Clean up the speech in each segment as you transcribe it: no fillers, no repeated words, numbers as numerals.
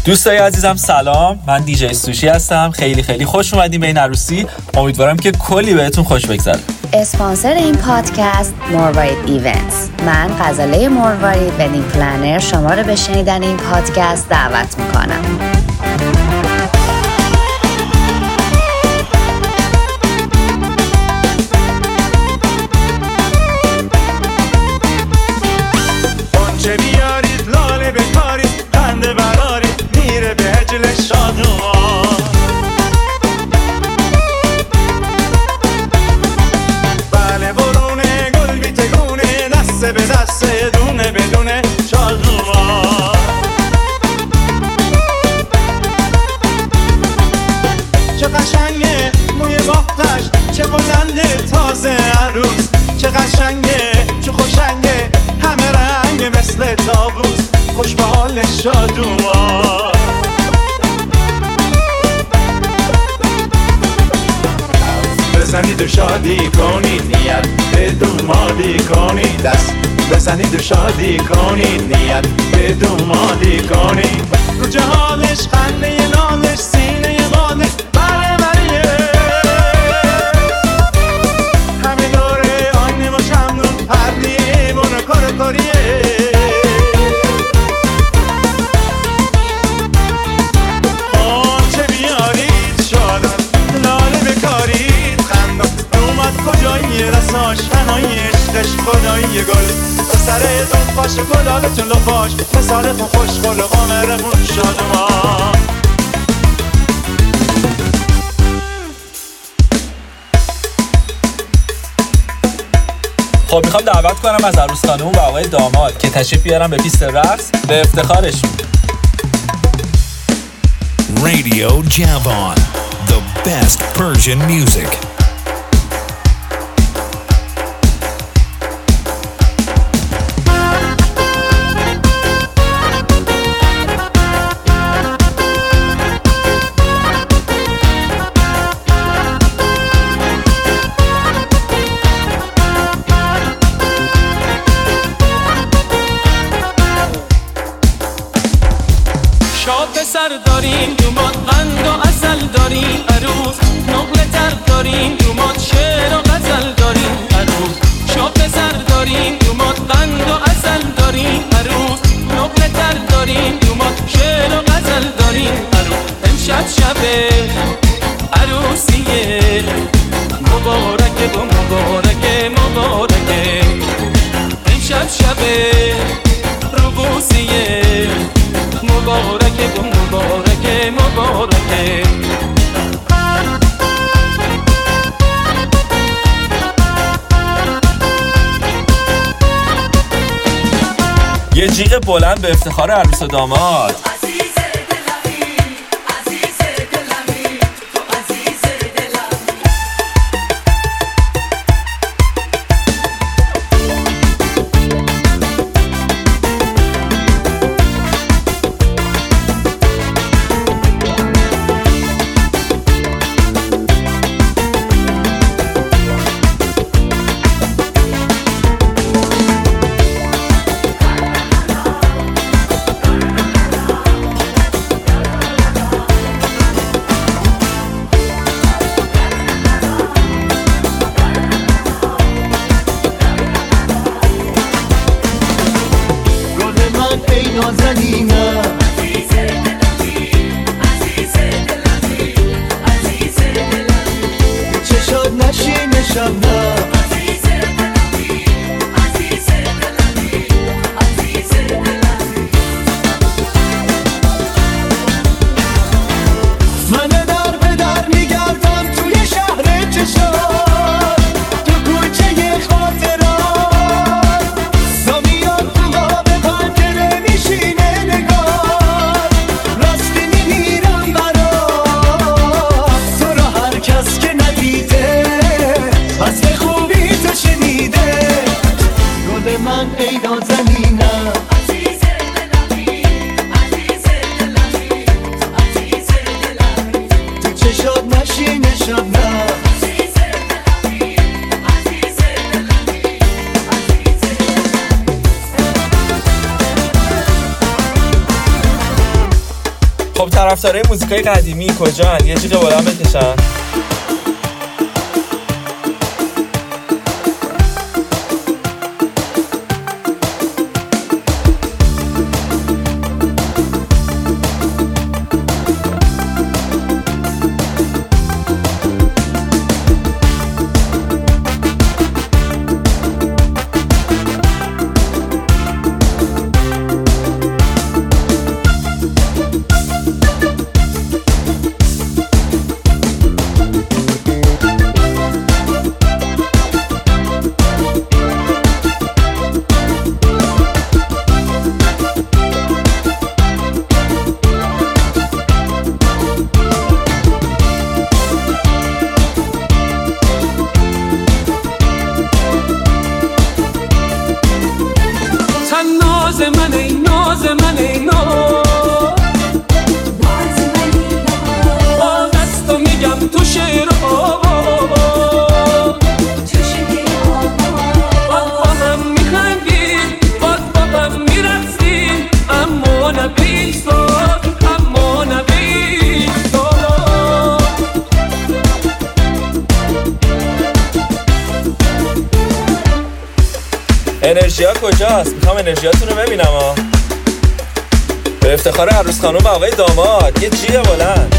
دوستای عزیزم سلام، من دیجی سوشی هستم. خیلی خوش اومدیم به این عروسی. امیدوارم که کلی بهتون خوش بگذره. اسپانسر این پادکست مروارید ایونتس. من غزاله مروارید ودینگ پلنر شما رو به شنیدن این پادکست دعوت میکنم. چه بیارید لاله بکارید خنده برارید میره به هجل شادوان. بله برونه گل بیتگونه دسته به دسته دونه بدونه شادوان. چه قشنگه موی باختش چه بلنده تازه عروس. چه قشنگه چه خوشنگه همه رنگ مثل تابوس خوش به حال شادوان. بزنید و شادی کنید نیت به دومادی کنید. دست بزنید و شادی کنید نیت به دومادی کنید. رو جهالش خنده نالش سینه بالش بره بریه همه دوره آینه و شمدون پردیه بونه کار کاریه. چه بیارید شادان لاله بکارید خندان اومد کجایی رساش فنایی عشقش خدایی گل به سرتون پاش گلالتون لفاش مثالتون خوش گل و قامرمون شادمان. خب میخوام دعوت کنم از عروس خانم و آقای داماد که تشریف بیارن به پیست رقص به افتخارشون. Radio Javan, the best Persian music. سر داریم دومات قند و عسل داریم عروس. نقل تر داریم دومات شعر و غزل داریم عروس. شاب سر داریم دومات قند و عسل داریم عروس. نقل تر داریم دومات شعر و غزل داریم عروس. امشب شب عروسیه مبارکه و مبارکه مبارکه. امشب شب روبوسیه مبارکه و مبارکه مبارکه. یه جیغ بلند به افتخار عروس و داماد. از خب طرفدارای موزیکای قدیمی کجان؟ یه جیغ بلند بکشن. انرژیا کجاست؟ میخوام انرژیاتون رو ببینم ها. به افتخار عروس خانم و آقای داماد یه جیغ بلند.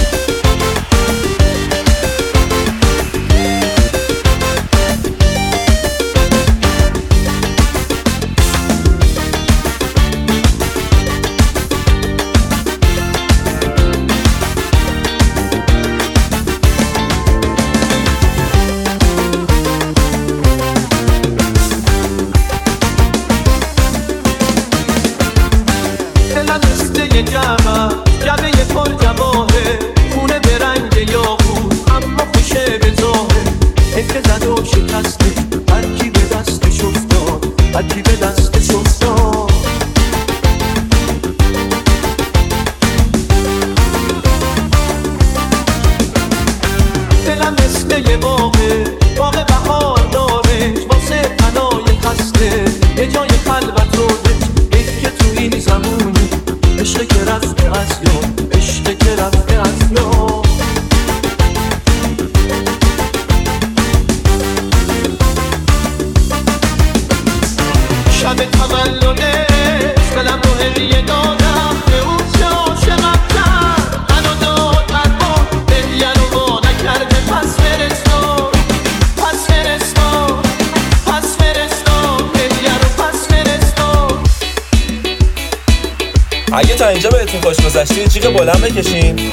اگه تا اینجا بهتون خوش گذشته جیغ بلند بکشین.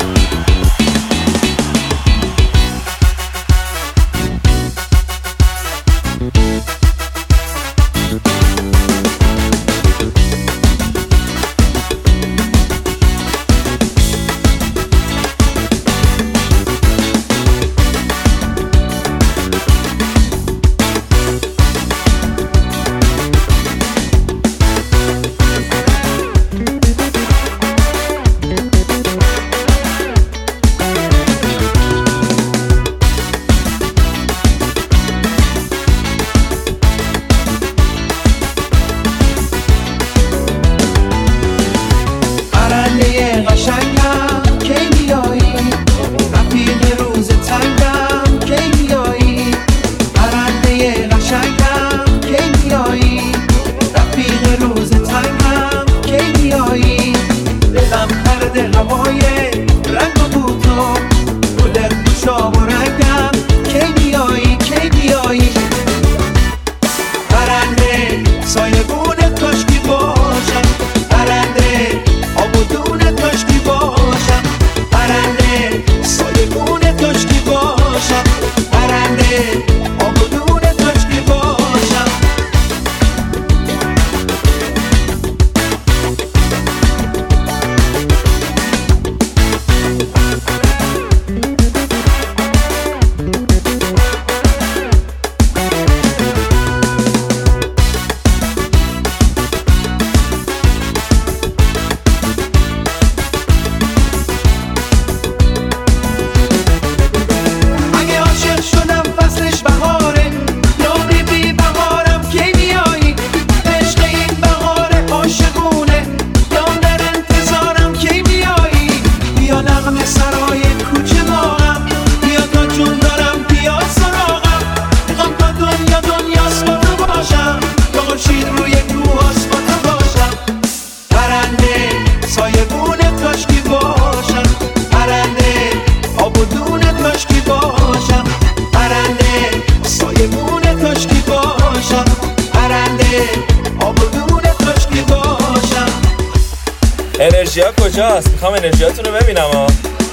انرژیا کجاست؟ میخوام انرژیاتون رو ببینم ها.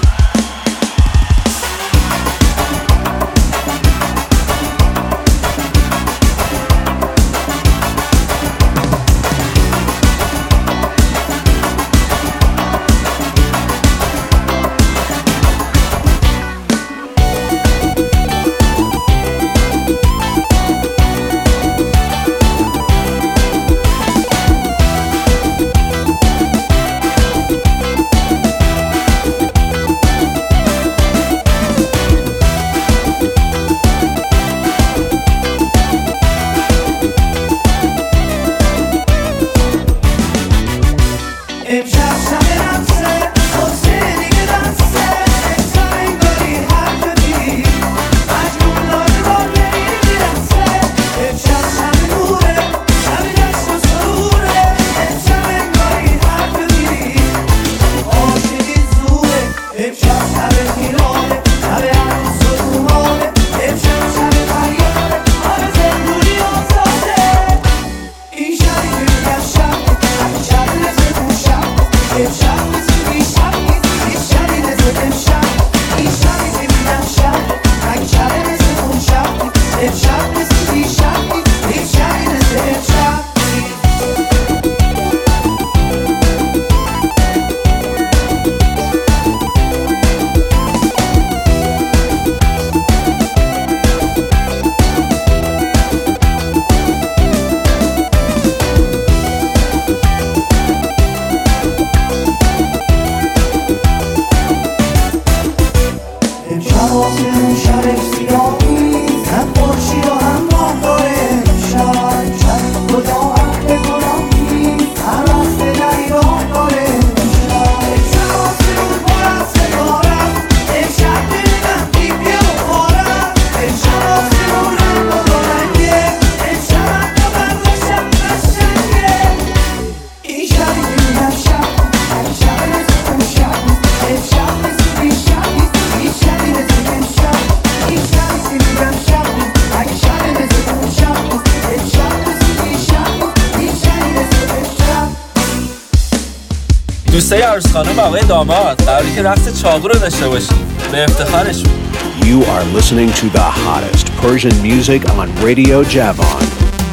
دوستای عروس خانم و آقای داماد قراره که رقص چاقو رو داشته باشیم به افتخارشون. You are listening to the hottest Persian music on Radio Javan.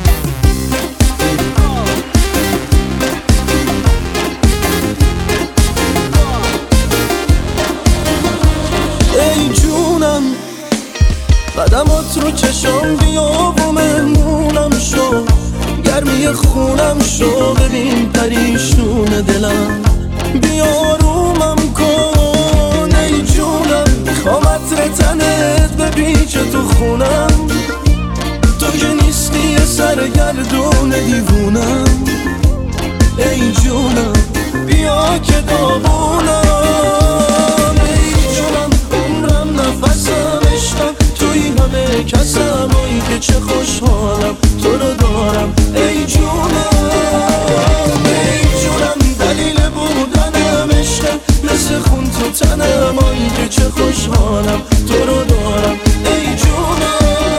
ای جونم قدمات رو چشم بیا و مهمونم شو، گرمی خونم شو، ببین پریشون دلم، بیا رومم کن ای جونم، میخوام عطر تنت بپیچه تو خونم، تو که نیستی یه سرگردون دیوونم، ای جونم بیا که داغونم، ای جونم عمرم نفسم عشقم توی همه کسم، ای که چه خوشحالم تو رو دارم ای جونم، ای جونم دلیل بودنم عشقم مثل خون تو تنم، ای که چه خوشحالم تو رو دارم ای جونم.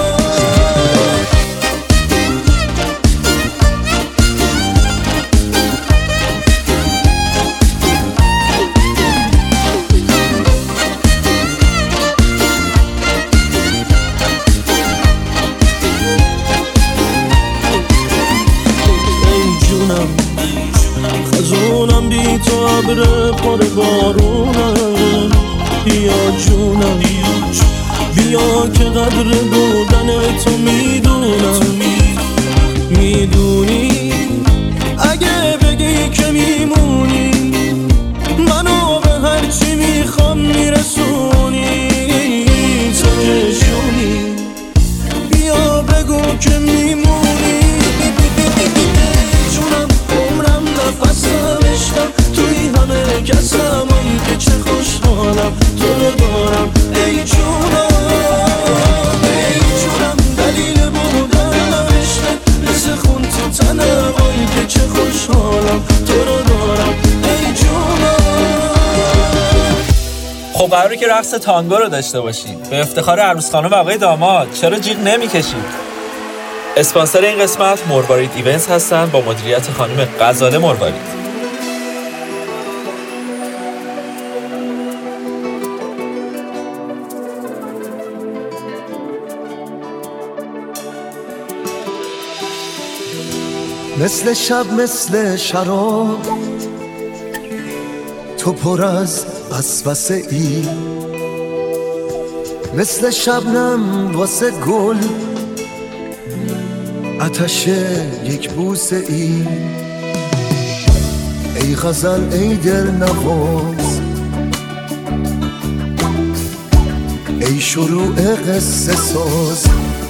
خزونم بی تو عبر پر بارونم، بیا جونم بیا که قدر بودن تو میدونم، میدونی اگه بگی که میمونی منو به هرچی میخوام میرسونی، تو که جونی بیا بگو که میمونی، جونم عمرم نفسم عشقم توی همه کسم، ای که چه خوشحالم تو رو دارم ای جونم، ای جونم دلیل بودنم عشقم مثل خون تو تنم، ای که چه خوشحالم تو رو دارم ای جونم. خب قراره که رقص تانگو رو داشته باشید به افتخار عروس خانم و آقای داماد. چرا جیغ نمی‌کشید؟ اسپانسر این قسمت مروارید ایونتس هستن با مدیریت خانم غزاله مروارید. مثل شب مثل شراب تو پر از وسوسه ای، مثل شبنم واسه گل آتش یک بوسه ای. ای غزل ای دل نواز، ای شروع قصه ساز.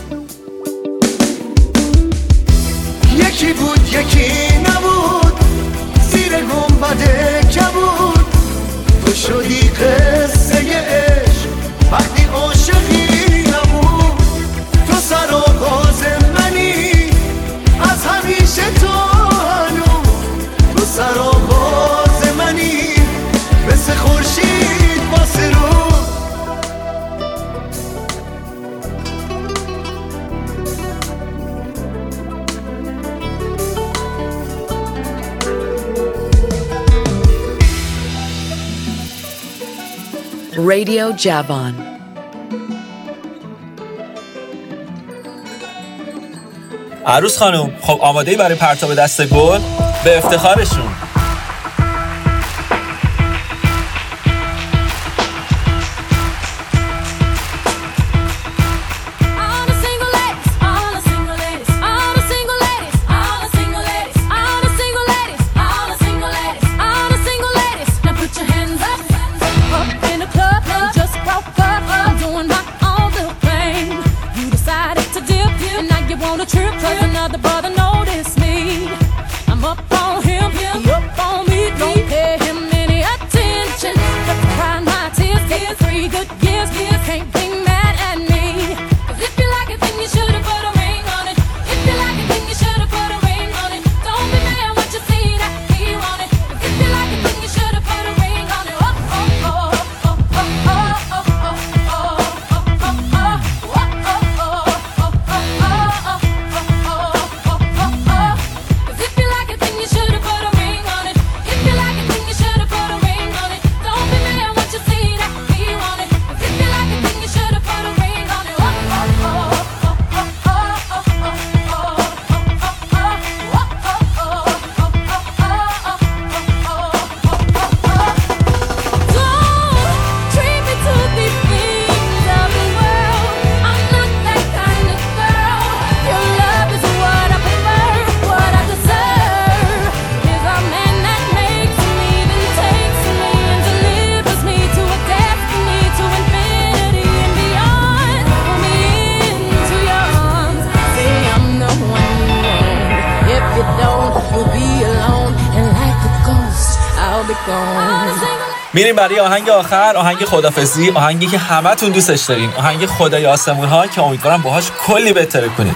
یکی بود یکی نبود، زیر گنبد کبود تو شدی قصه عشق وقتی عاشقی نبود. تو سرآغاز منی از همیشه تو هنوز، تو سرآغاز منی مثل خورشید واسه رو. Radio Javon. عروس خانم، خب آماده‌ای برای پرتاب دست گل؟ به افتخارشون. میریم برای آهنگ آخر، آهنگ خدافظی، آهنگی که همتون دوستش دارین، آهنگ خدای آسمون ها که امیدوارم باهاش کلی بهتره کنید.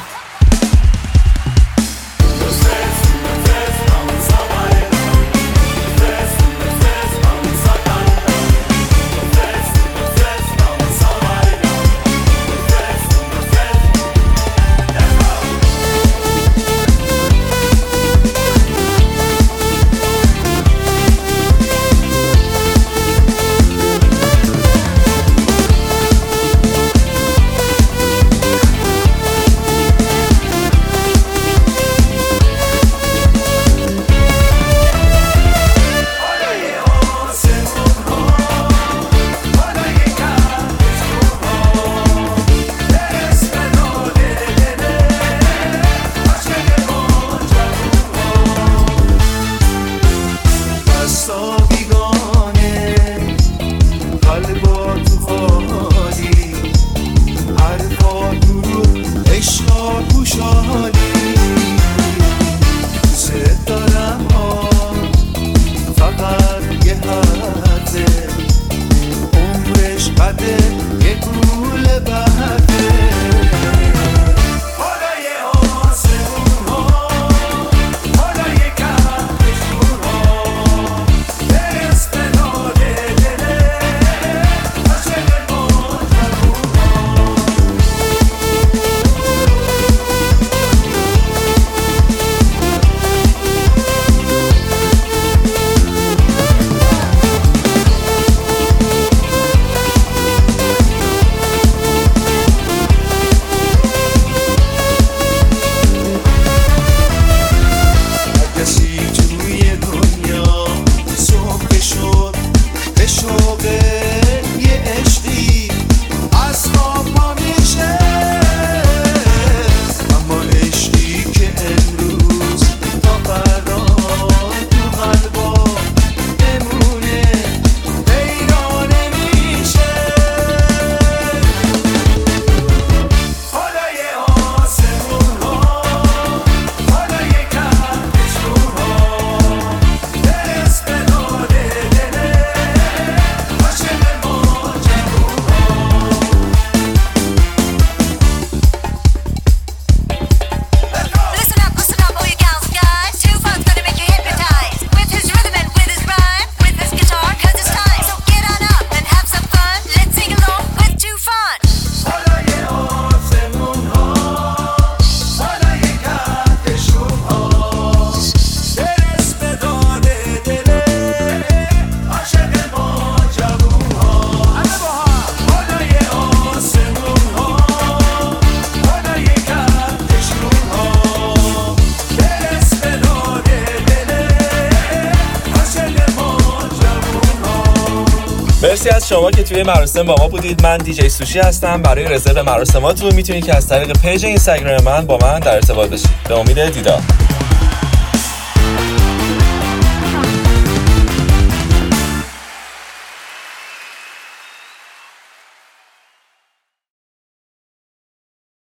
مرسی از شما که توی مراسم با ما بودید. من دیجی سوشی هستم. برای رزرو مراسماتون میتونید که از طریق پیج اینستاگرام من با من در ارتباط باشید. به امید دیدار.